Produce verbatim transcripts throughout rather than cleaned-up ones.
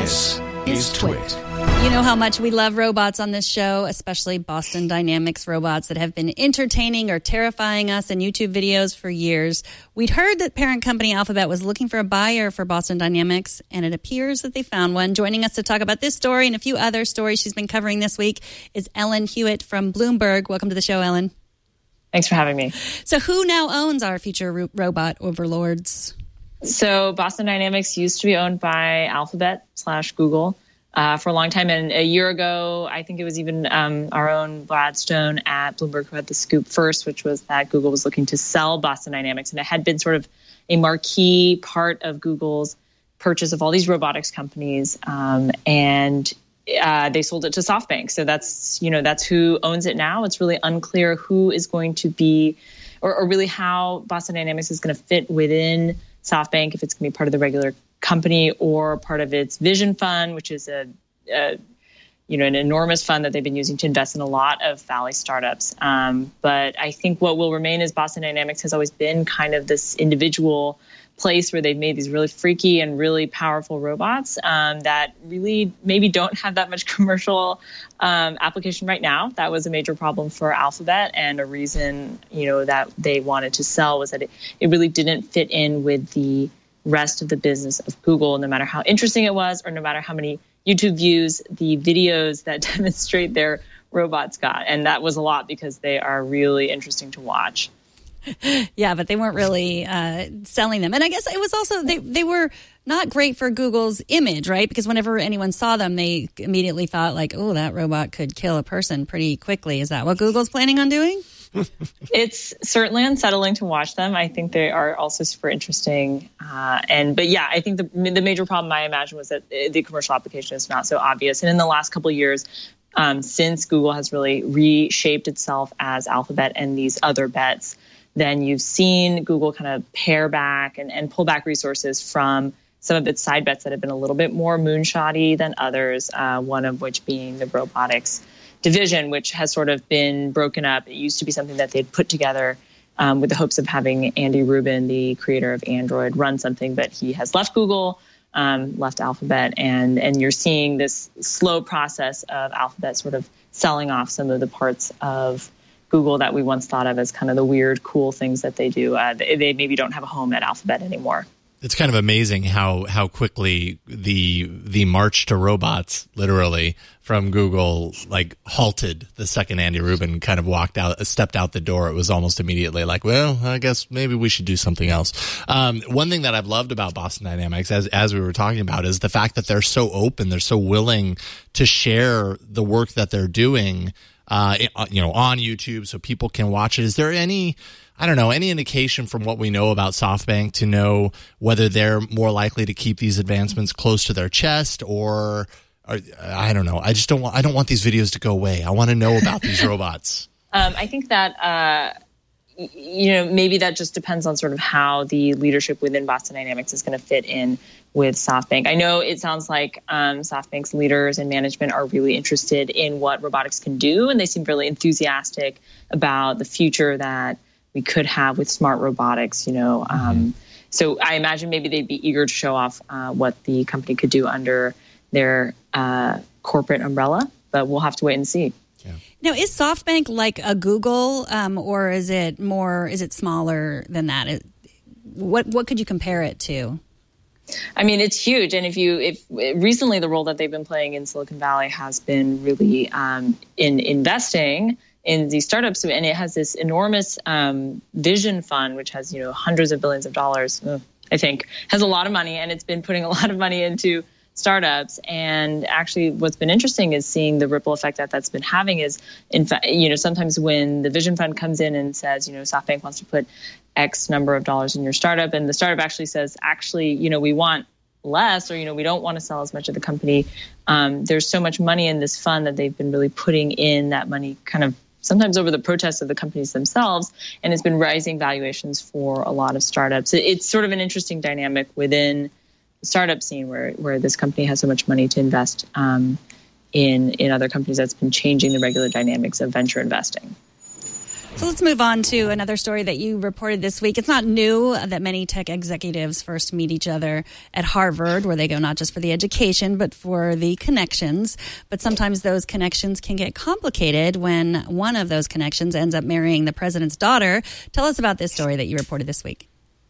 This is Twit. You know how much we love robots on this show, especially Boston Dynamics robots that have been entertaining or terrifying us in YouTube videos for years. We'd heard that parent company Alphabet was looking for a buyer for Boston Dynamics, and it appears that they found one. Joining us to talk about this story and a few other stories she's been covering this week is Ellen Hewitt from Bloomberg. Welcome to the show, Ellen. Thanks for having me. So who now owns our future ro- robot overlords? So Boston Dynamics used to be owned by Alphabet slash Google uh, for a long time. And a year ago, I think it was even um, our own Brad Stone at Bloomberg who had the scoop first, which was that Google was looking to sell Boston Dynamics. And it had been sort of a marquee part of Google's purchase of all these robotics companies. Um, and uh, they sold it to SoftBank. So that's, you know, that's who owns it now. It's really unclear who is going to be, or, or really how Boston Dynamics is going to fit within SoftBank, if it's going to be part of the regular company or part of its Vision Fund, which is a, a you know, an enormous fund that they've been using to invest in a lot of Valley startups. Um, but I think what will remain is Boston Dynamics has always been kind of this individual place where they've made these really freaky and really powerful robots um, that really maybe don't have that much commercial um, application right now. That was a major problem for Alphabet, and a reason, you know, that they wanted to sell was that it, it really didn't fit in with the rest of the business of Google, no matter how interesting it was or no matter how many YouTube views the videos that demonstrate their robots got. And that was a lot because they are really interesting to watch. Yeah, but they weren't really uh, selling them. And I guess it was also, they, they were not great for Google's image, right? Because whenever anyone saw them, they immediately thought like, oh, that robot could kill a person pretty quickly. Is that what Google's planning on doing? It's certainly unsettling to watch them. I think they are also super interesting. Uh, and but yeah, I think the the major problem I imagine was that the commercial application is not so obvious. And in the last couple of years, um, since Google has really reshaped itself as Alphabet and these other bets, then you've seen Google kind of pare back and, and pull back resources from some of its side bets that have been a little bit more moonshotty than others, uh, one of which being the robotics division, which has sort of been broken up. It used to be something that they'd put together um, with the hopes of having Andy Rubin, the creator of Android, run something, but he has left Google, um, left Alphabet, and and you're seeing this slow process of Alphabet sort of selling off some of the parts of Google that we once thought of as kind of the weird, cool things that they do. Uh, they, they maybe don't have a home at Alphabet anymore. It's kind of amazing how how quickly the the march to robots, literally, from Google, like, halted the second Andy Rubin kind of walked out, stepped out the door. It was almost immediately like, well, I guess maybe we should do something else. Um, one thing that I've loved about Boston Dynamics, as as we were talking about, is the fact that they're so open, they're so willing to share the work that they're doing, uh, you know, on YouTube, so people can watch it. Is there any, I don't know, any indication from what we know about SoftBank to know whether they're more likely to keep these advancements close to their chest, or, or I don't know. I just don't want, I don't want these videos to go away. I want to know about these robots. Um, I think that, uh, you know, maybe that just depends on sort of how the leadership within Boston Dynamics is going to fit in with SoftBank. I know it sounds like um, SoftBank's leaders and management are really interested in what robotics can do, and they seem really enthusiastic about the future that we could have with smart robotics, you know. Um, mm-hmm. So I imagine maybe they'd be eager to show off uh, what the company could do under their uh, corporate umbrella, but we'll have to wait and see. Yeah. Now, is SoftBank like a Google, um, or is it more, is it smaller than that? It, what what could you compare it to? I mean, it's huge. And if you, if recently the role that they've been playing in Silicon Valley has been really um, in investing in these startups, and it has this enormous um, vision fund, which has, you know, hundreds of billions of dollars, I think, has a lot of money, and it's been putting a lot of money into startups. And actually what's been interesting is seeing the ripple effect that that's been having is, in fact, you know, sometimes when the vision fund comes in and says, you know, SoftBank wants to put X number of dollars in your startup, and the startup actually says, actually, you know, we want less, or, you know, we don't want to sell as much of the company. Um, there's so much money in this fund that they've been really putting in that money kind of sometimes over the protests of the companies themselves, and it's been rising valuations for a lot of startups. It's sort of an interesting dynamic within the startup scene where, where this company has so much money to invest um, in, in other companies that's been changing the regular dynamics of venture investing. So let's move on to another story that you reported this week. It's not new that many tech executives first meet each other at Harvard, where they go not just for the education, but for the connections. But sometimes those connections can get complicated when one of those connections ends up marrying the president's daughter. Tell us about this story that you reported this week.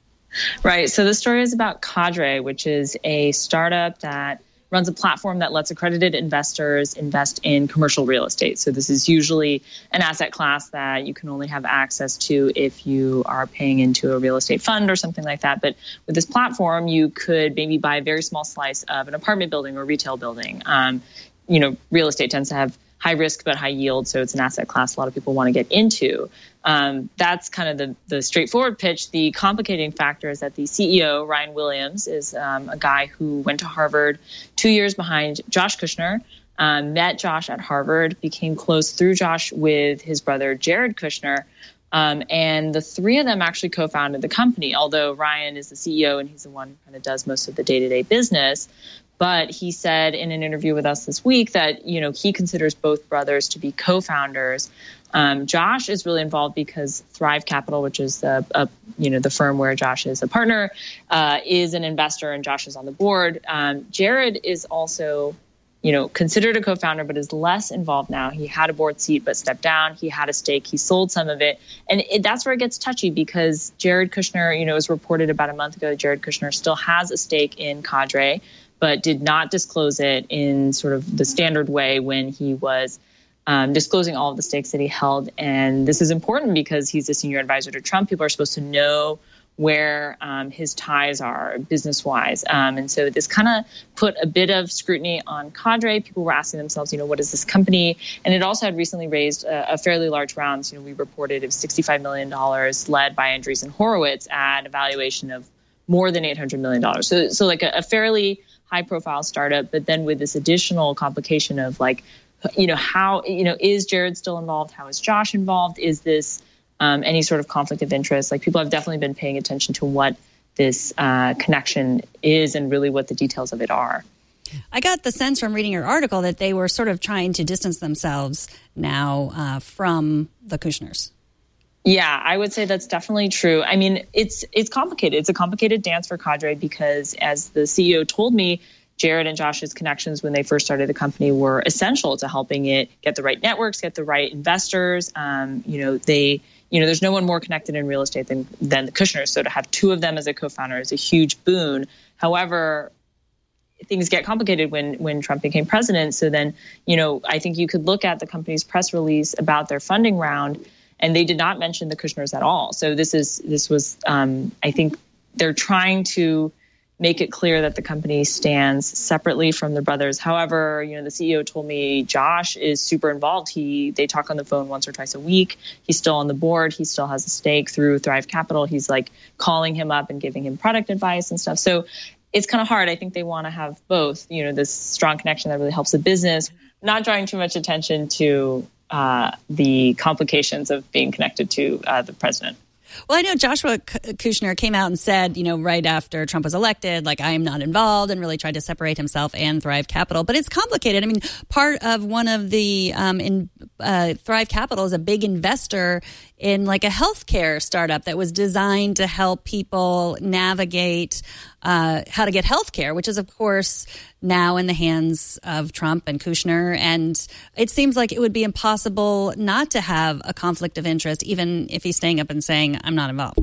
Right. So the story is about Cadre, which is a startup that runs a platform that lets accredited investors invest in commercial real estate. So this is usually an asset class that you can only have access to if you are paying into a real estate fund or something like that. But with this platform, you could maybe buy a very small slice of an apartment building or retail building. Um, you know, real estate tends to have high risk but high yield, so it's an asset class a lot of people want to get into. Um, that's kind of the, the straightforward pitch. The complicating factor is that the C E O, Ryan Williams, is um, a guy who went to Harvard two years behind Josh Kushner, um, met Josh at Harvard, became close through Josh with his brother, Jared Kushner, um, and the three of them actually co-founded the company, although Ryan is the C E O and he's the one who kind of does most of the day-to-day business. But he said in an interview with us this week that, you know, he considers both brothers to be co-founders. Um, Josh is really involved because Thrive Capital, which is the, uh, you know, the firm where Josh is a partner, uh, is an investor and Josh is on the board. Um, Jared is also, you know, considered a co-founder, but is less involved now. He had a board seat, but stepped down. He had a stake. He sold some of it. And it, that's where it gets touchy because Jared Kushner, you know, was reported about a month ago that Jared Kushner still has a stake in Cadre, but did not disclose it in sort of the standard way when he was um, disclosing all of the stakes that he held. And this is important because he's a senior advisor to Trump. People are supposed to know where um, his ties are business-wise. Um, and so this kind of put a bit of scrutiny on Cadre. People were asking themselves, you know, what is this company? And it also had recently raised a, a fairly large round. So, you know, we reported it was sixty-five million dollars led by Andreessen Horowitz at a valuation of more than eight hundred million dollars. So, so like a, a fairly high-profile startup, but then with this additional complication of like, you know, how, you know, is Jared still involved? How is Josh involved? Is this um, any sort of conflict of interest? Like people have definitely been paying attention to what this uh, connection is and really what the details of it are. I got the sense from reading your article that they were sort of trying to distance themselves now uh, from the Kushners. Yeah, I would say that's definitely true. I mean, it's it's complicated. It's a complicated dance for Cadre because, as the C E O told me, Jared and Josh's connections when they first started the company were essential to helping it get the right networks, get the right investors. Um, you know, they, you know, there's no one more connected in real estate than than the Kushners. So to have two of them as a co-founder is a huge boon. However, things get complicated when when Trump became president. So then, you know, I think you could look at the company's press release about their funding round. And they did not mention the Kushners at all. So this is this was, um, I think they're trying to make it clear that the company stands separately from the brothers. However, you know, the C E O told me Josh is super involved. He they talk on the phone once or twice a week. He's still on the board. He still has a stake through Thrive Capital. He's like calling him up and giving him product advice and stuff. So it's kind of hard. I think they want to have both, you know, this strong connection that really helps the business, not drawing too much attention to Uh, the complications of being connected to uh, the president. Well, I know Joshua Kushner came out and said, you know, right after Trump was elected, like, I am not involved, and really tried to separate himself and Thrive Capital. But it's complicated. I mean, part of one of the um, in uh, Thrive Capital is a big investor in like a healthcare startup that was designed to help people navigate uh, how to get healthcare, which is, of course, now in the hands of Trump and Kushner. And it seems like it would be impossible not to have a conflict of interest, even if he's staying up and saying, I'm not involved.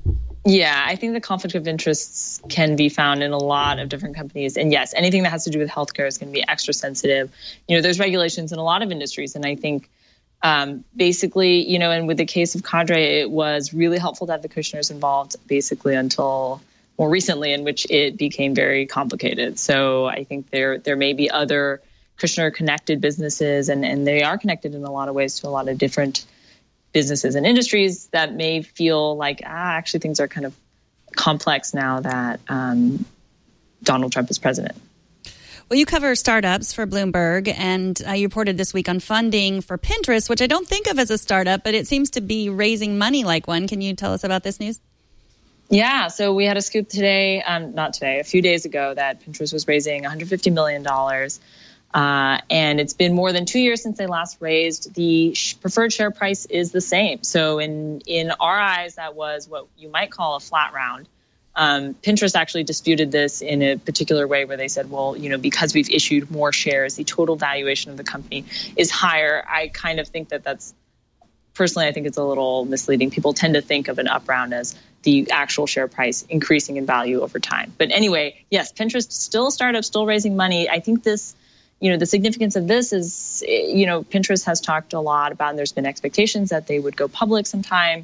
Yeah, I think the conflict of interests can be found in a lot of different companies. And yes, anything that has to do with healthcare is going to be extra sensitive. You know, there's regulations in a lot of industries. And I think um, basically, you know, and with the case of Cadre, it was really helpful to have the Kushners involved basically until more recently, in which it became very complicated. So I think there there may be other Kushner connected businesses, and, and they are connected in a lot of ways to a lot of different businesses and industries that may feel like, ah, actually things are kind of complex now that um, Donald Trump is president. Well, you cover startups for Bloomberg, and uh, you reported this week on funding for Pinterest, which I don't think of as a startup, but it seems to be raising money like one. Can you tell us about this news? Yeah, so we had a scoop today, um, not today, a few days ago, that Pinterest was raising one hundred fifty million dollars. Uh, and it's been more than two years since they last raised. The sh- preferred share price is the same. So in, in our eyes, that was what you might call a flat round. Um, Pinterest actually disputed this in a particular way where they said, well, you know, because we've issued more shares, the total valuation of the company is higher. I kind of think that that's, personally, I think it's a little misleading. People tend to think of an up round as the actual share price increasing in value over time. But anyway, yes, Pinterest still a startup, still raising money. I think this, you know, the significance of this is, you know, Pinterest has talked a lot about, and there's been expectations that they would go public sometime.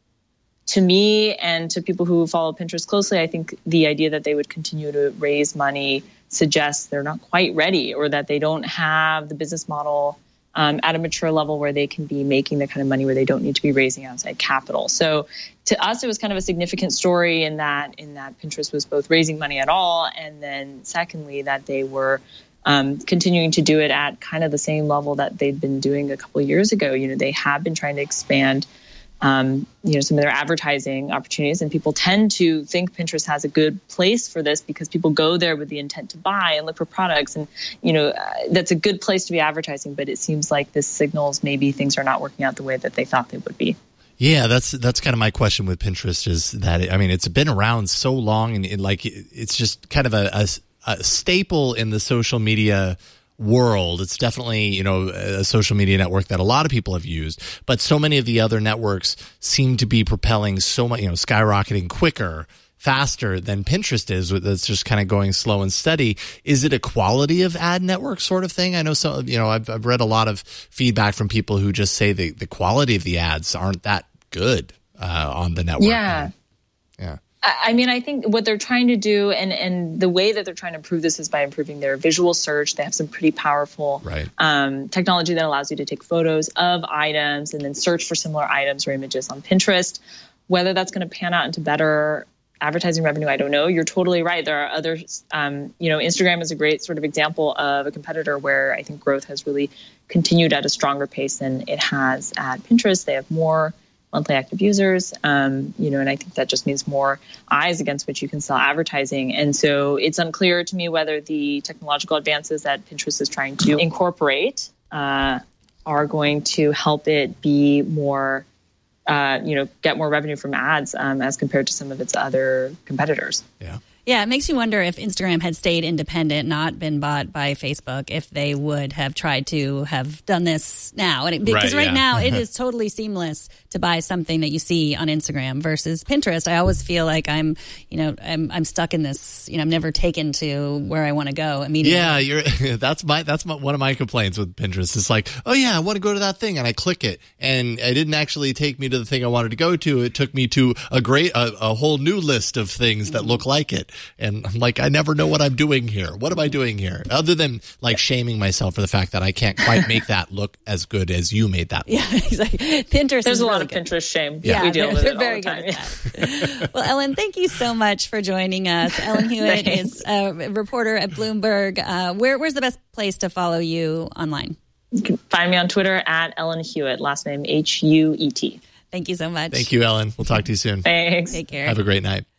To me and to people who follow Pinterest closely, I think the idea that they would continue to raise money suggests they're not quite ready, or that they don't have the business model um, at a mature level where they can be making the kind of money where they don't need to be raising outside capital. So to us, it was kind of a significant story in that in that Pinterest was both raising money at all, and then secondly, that they were Um, continuing to do it at kind of the same level that they'd been doing a couple of years ago. You know, they have been trying to expand, um, you know, some of their advertising opportunities, and people tend to think Pinterest has a good place for this because people go there with the intent to buy and look for products, and you know, uh, that's a good place to be advertising. But it seems like this signals maybe things are not working out the way that they thought they would be. Yeah, that's that's kind of my question with Pinterest is that, I mean, it's been around so long, and it, like it's just kind of a, a a staple in the social media world. It's definitely, you know, a social media network that a lot of people have used, but so many of the other networks seem to be propelling so much, you know, skyrocketing quicker, faster than Pinterest is. That's just kind of going slow and steady. Is it a quality of ad network sort of thing? I know some, you know, I've, I've read a lot of feedback from people who just say the, the quality of the ads aren't that good uh, on the network. Yeah. And, yeah. I mean, I think what they're trying to do, and, and the way that they're trying to improve this is by improving their visual search. They have some pretty powerful right. um, technology that allows you to take photos of items and then search for similar items or images on Pinterest. Whether that's going to pan out into better advertising revenue, I don't know. You're totally right. There are others, um, you know, Instagram is a great sort of example of a competitor where I think growth has really continued at a stronger pace than it has at Pinterest. They have more monthly active users, um, you know, and I think that just means more eyes against which you can sell advertising. And so it's unclear to me whether the technological advances that Pinterest is trying to incorporate uh, are going to help it be more, uh, you know, get more revenue from ads um, as compared to some of its other competitors. Yeah. Yeah, it makes you wonder if Instagram had stayed independent, not been bought by Facebook, if they would have tried to have done this now. And it, because right, right yeah. now it is totally seamless to buy something that you see on Instagram versus Pinterest. I always feel like I'm, you know, I'm I'm stuck in this. You know, I'm never taken to where I want to go immediately. Yeah, you're. That's my that's my, one of my complaints with Pinterest. It's like, oh yeah, I want to go to that thing, and I click it, and it didn't actually take me to the thing I wanted to go to. It took me to a great a, a whole new list of things that look like it. And I'm like, I never know what I'm doing here. What am I doing here? Other than like shaming myself for the fact that I can't quite make that look as good as you made that look. Yeah, exactly. Pinterest There's is a lot really of good. Pinterest shame. Yeah, we deal they're, with they're it very all the time. good at that. Well, Ellen, thank you so much for joining us. Ellen Hewitt is a reporter at Bloomberg. Uh, where, where's the best place to follow you online? You can find me on Twitter at Ellen Hewitt, last name H U E T. Thank you so much. Thank you, Ellen. We'll talk to you soon. Thanks. Take care. Have a great night.